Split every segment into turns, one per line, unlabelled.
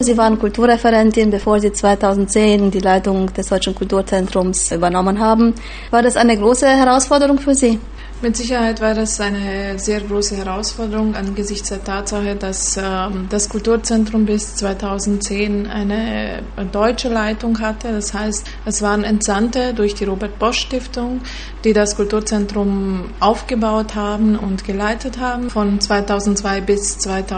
Sie waren Kulturreferentin, bevor Sie 2010 die Leitung des Deutschen Kulturzentrums übernommen haben. War das eine große Herausforderung für Sie?
Mit Sicherheit war das eine sehr große Herausforderung angesichts der Tatsache, dass das Kulturzentrum bis 2010 eine deutsche Leitung hatte. Das heißt, es waren Entsandte durch die Robert-Bosch-Stiftung, die das Kulturzentrum aufgebaut haben und geleitet haben von 2002 bis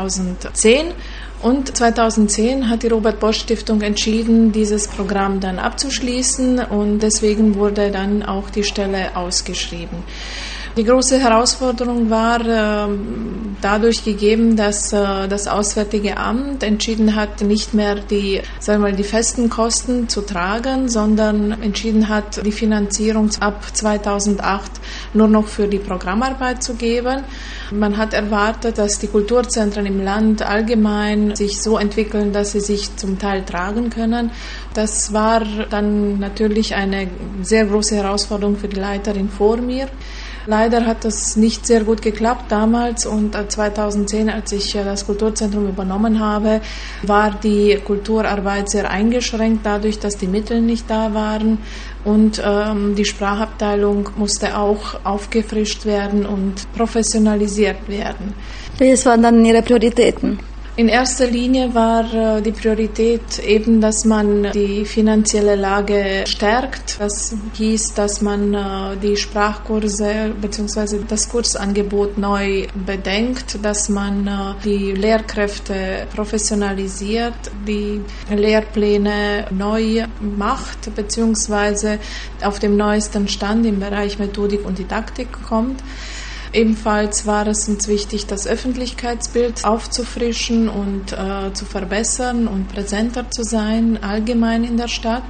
2010. Und 2010 hat die Robert-Bosch-Stiftung entschieden, dieses Programm dann abzuschließen, und deswegen wurde dann auch die Stelle ausgeschrieben. Die große Herausforderung war dadurch gegeben, dass das Auswärtige Amt entschieden hat, nicht mehr die festen Kosten zu tragen, sondern entschieden hat, die Finanzierung ab 2008 nur noch für die Programmarbeit zu geben. Man hat erwartet, dass die Kulturzentren im Land allgemein sich so entwickeln, dass sie sich zum Teil tragen können. Das war dann natürlich eine sehr große Herausforderung für die Leiterin vor mir. Leider hat das nicht sehr gut geklappt damals, und 2010, als ich das Kulturzentrum übernommen habe, war die Kulturarbeit sehr eingeschränkt, dadurch, dass die Mittel nicht da waren, und die Sprachabteilung musste auch aufgefrischt werden und professionalisiert werden.
Welches waren dann Ihre Prioritäten?
In erster Linie war die Priorität eben, dass man die finanzielle Lage stärkt. Das hieß, dass man die Sprachkurse bzw. das Kursangebot neu bedenkt, dass man die Lehrkräfte professionalisiert, die Lehrpläne neu macht bzw. auf dem neuesten Stand im Bereich Methodik und Didaktik kommt. Ebenfalls war es uns wichtig, das Öffentlichkeitsbild aufzufrischen und zu verbessern und präsenter zu sein, allgemein in der Stadt.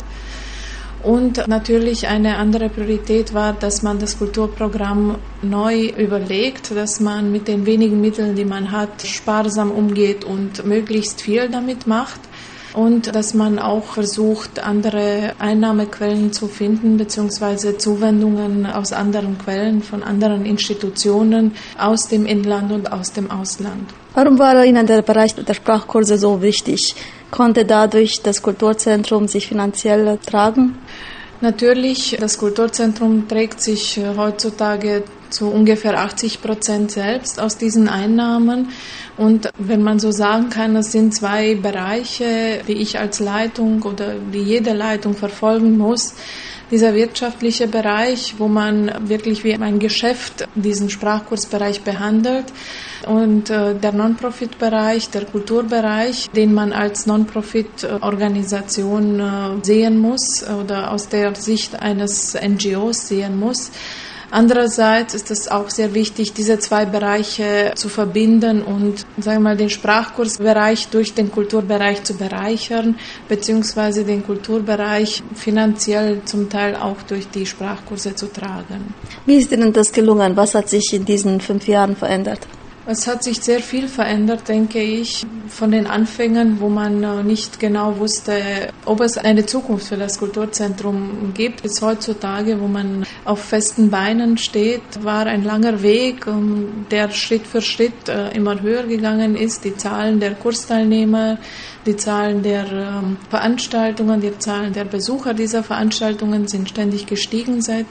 Und natürlich eine andere Priorität war, dass man das Kulturprogramm neu überlegt, dass man mit den wenigen Mitteln, die man hat, sparsam umgeht und möglichst viel damit macht. Und dass man auch versucht, andere Einnahmequellen zu finden, beziehungsweise Zuwendungen aus anderen Quellen, von anderen Institutionen aus dem Inland und aus dem Ausland.
Warum war Ihnen der Bereich der Sprachkurse so wichtig? Konnte dadurch das Kulturzentrum sich finanziell tragen?
Natürlich, das Kulturzentrum trägt sich heutzutage zu ungefähr 80% selbst aus diesen Einnahmen. Und wenn man so sagen kann, es sind zwei Bereiche, die ich als Leitung oder die jede Leitung verfolgen muss. Dieser wirtschaftliche Bereich, wo man wirklich wie ein Geschäft diesen Sprachkursbereich behandelt, und der Non-Profit-Bereich, der Kulturbereich, den man als Non-Profit-Organisation sehen muss oder aus der Sicht eines NGOs sehen muss. Andererseits ist es auch sehr wichtig, diese zwei Bereiche zu verbinden und, den Sprachkursbereich durch den Kulturbereich zu bereichern, beziehungsweise den Kulturbereich finanziell zum Teil auch durch die Sprachkurse zu tragen.
Wie ist Ihnen das gelungen? Was hat sich in diesen 5 Jahren verändert?
Es hat sich sehr viel verändert, denke ich, von den Anfängen, wo man nicht genau wusste, ob es eine Zukunft für das Kulturzentrum gibt. Bis heutzutage, wo man auf festen Beinen steht, war ein langer Weg, der Schritt für Schritt immer höher gegangen ist. Die Zahlen der Kursteilnehmer, die Zahlen der Veranstaltungen, die Zahlen der Besucher dieser Veranstaltungen sind ständig gestiegen seit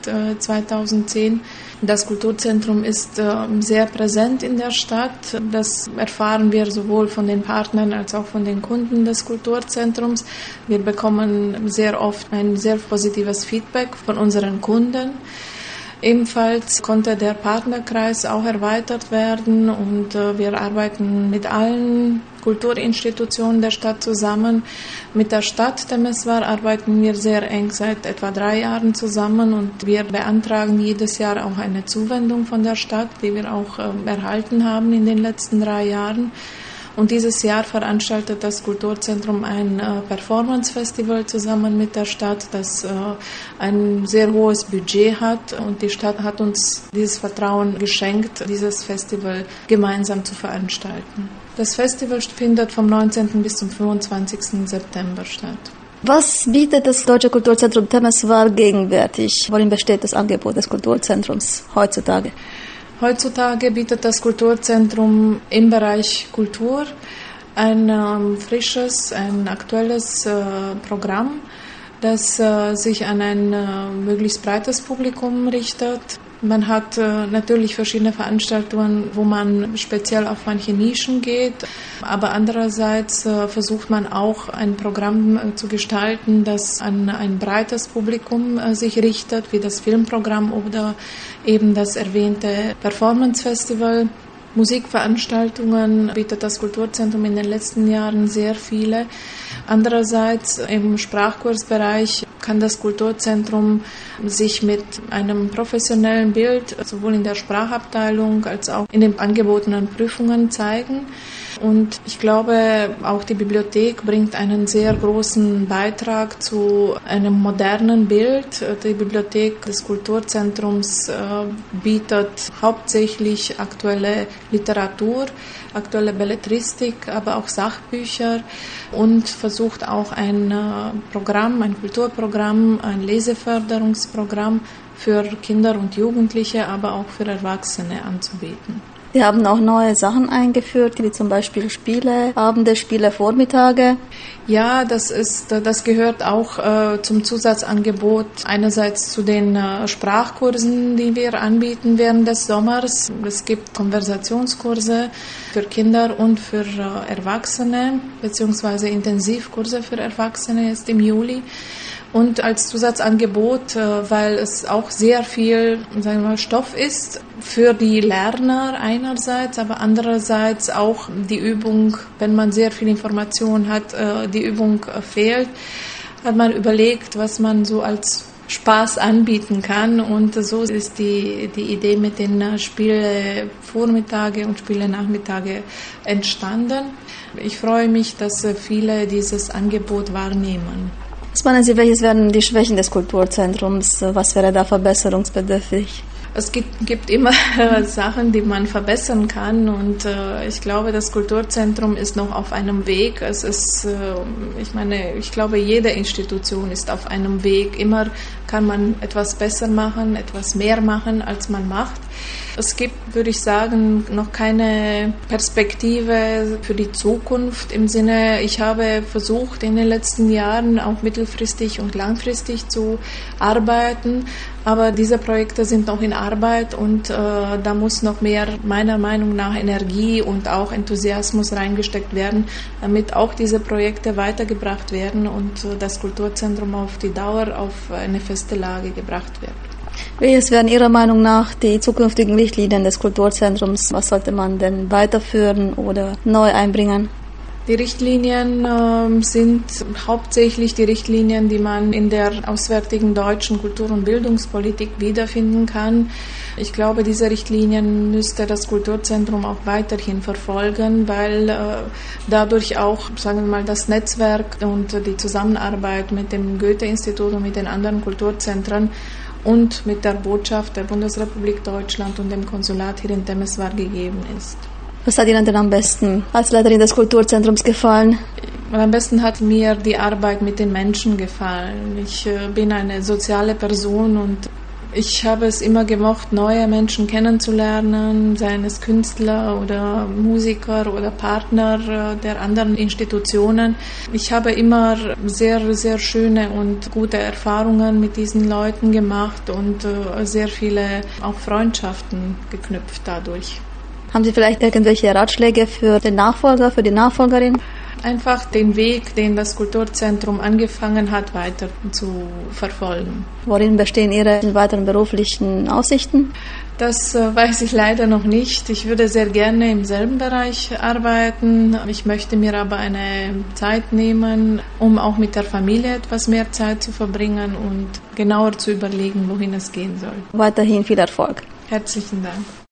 2010. Das Kulturzentrum ist sehr präsent in der Stadt. Das erfahren wir sowohl von den Partnern als auch von den Kunden des Kulturzentrums. Wir bekommen sehr oft ein sehr positives Feedback von unseren Kunden. Ebenfalls konnte der Partnerkreis auch erweitert werden, und wir arbeiten mit allen Kulturinstitutionen der Stadt zusammen. Mit der Stadt Temeswar arbeiten wir sehr eng seit etwa 3 Jahren zusammen, und wir beantragen jedes Jahr auch eine Zuwendung von der Stadt, die wir auch erhalten haben in den letzten 3 Jahren. Und dieses Jahr veranstaltet das Kulturzentrum ein Performance-Festival zusammen mit der Stadt, das ein sehr hohes Budget hat. Und die Stadt hat uns dieses Vertrauen geschenkt, dieses Festival gemeinsam zu veranstalten. Das Festival findet vom 19. bis zum 25. September statt.
Was bietet das Deutsche Kulturzentrum Temeswar gegenwärtig? Worin besteht das Angebot des Kulturzentrums heutzutage?
Heutzutage bietet das Kulturzentrum im Bereich Kultur Ein frisches, ein aktuelles Programm, das sich an ein möglichst breites Publikum richtet. Man hat natürlich verschiedene Veranstaltungen, wo man speziell auf manche Nischen geht, aber andererseits versucht man auch ein Programm zu gestalten, das an ein breites Publikum sich richtet, wie das Filmprogramm oder eben das erwähnte Performance Festival. Musikveranstaltungen bietet das Kulturzentrum in den letzten Jahren sehr viele. Andererseits im Sprachkursbereich kann das Kulturzentrum sich mit einem professionellen Bild sowohl in der Sprachabteilung als auch in den angebotenen Prüfungen zeigen. Und ich glaube, auch die Bibliothek bringt einen sehr großen Beitrag zu einem modernen Bild. Die Bibliothek des Kulturzentrums bietet hauptsächlich aktuelle Literatur, aktuelle Belletristik, aber auch Sachbücher und versucht auch ein Programm, ein Kulturprogramm, ein Leseförderungsprogramm für Kinder und Jugendliche, aber auch für Erwachsene anzubieten.
Wir haben auch neue Sachen eingeführt, wie zum Beispiel Spieleabende, Spielevormittage.
Ja, das gehört auch zum Zusatzangebot einerseits zu den Sprachkursen, die wir anbieten während des Sommers. Es gibt Konversationskurse für Kinder und für Erwachsene, beziehungsweise Intensivkurse für Erwachsene jetzt im Juli. Und als Zusatzangebot, weil es auch sehr viel, sagen wir mal, Stoff ist für die Lerner einerseits, aber andererseits auch die Übung, wenn man sehr viel Information hat, die Übung fehlt, hat man überlegt, was man so als Spaß anbieten kann. Und so ist die Idee mit den Spielevormittage und Spielenachmittage entstanden. Ich freue mich, dass viele dieses Angebot wahrnehmen.
Was meinen Sie, welches wären die Schwächen des Kulturzentrums? Was wäre da verbesserungsbedürftig?
Es gibt immer Sachen, die man verbessern kann, und ich glaube, das Kulturzentrum ist noch auf einem Weg. Es ist, ich glaube, jede Institution ist auf einem Weg. Immer kann man etwas besser machen, etwas mehr machen, als man macht. Es gibt, würde ich sagen, noch keine Perspektive für die Zukunft im Sinne, ich habe versucht in den letzten Jahren auch mittelfristig und langfristig zu arbeiten, aber diese Projekte sind noch in Arbeit und da muss noch mehr, meiner Meinung nach, Energie und auch Enthusiasmus reingesteckt werden, damit auch diese Projekte weitergebracht werden und das Kulturzentrum auf die Dauer auf eine feste Lage gebracht wird.
Welches wären Ihrer Meinung nach die zukünftigen Richtlinien des Kulturzentrums? Was sollte man denn weiterführen oder neu einbringen?
Die Richtlinien sind hauptsächlich die Richtlinien, die man in der auswärtigen deutschen Kultur- und Bildungspolitik wiederfinden kann. Ich glaube, diese Richtlinien müsste das Kulturzentrum auch weiterhin verfolgen, weil dadurch auch, sagen wir mal, das Netzwerk und die Zusammenarbeit mit dem Goethe-Institut und mit den anderen Kulturzentren und mit der Botschaft der Bundesrepublik Deutschland und dem Konsulat hier in Temeswar gegeben ist.
Was hat Ihnen denn am besten als Leiterin des Kulturzentrums gefallen?
Am besten hat mir die Arbeit mit den Menschen gefallen. Ich bin eine soziale Person und ich habe es immer gemocht, neue Menschen kennenzulernen, seien es Künstler oder Musiker oder Partner der anderen Institutionen. Ich habe immer sehr, sehr schöne und gute Erfahrungen mit diesen Leuten gemacht und sehr viele auch Freundschaften geknüpft dadurch.
Haben Sie vielleicht irgendwelche Ratschläge für den Nachfolger, für die Nachfolgerin?
Einfach den Weg, den das Kulturzentrum angefangen hat, weiter zu verfolgen.
Worin bestehen Ihre weiteren beruflichen Aussichten?
Das weiß ich leider noch nicht. Ich würde sehr gerne im selben Bereich arbeiten. Ich möchte mir aber eine Zeit nehmen, um auch mit der Familie etwas mehr Zeit zu verbringen und genauer zu überlegen, wohin es gehen soll.
Weiterhin viel Erfolg.
Herzlichen Dank.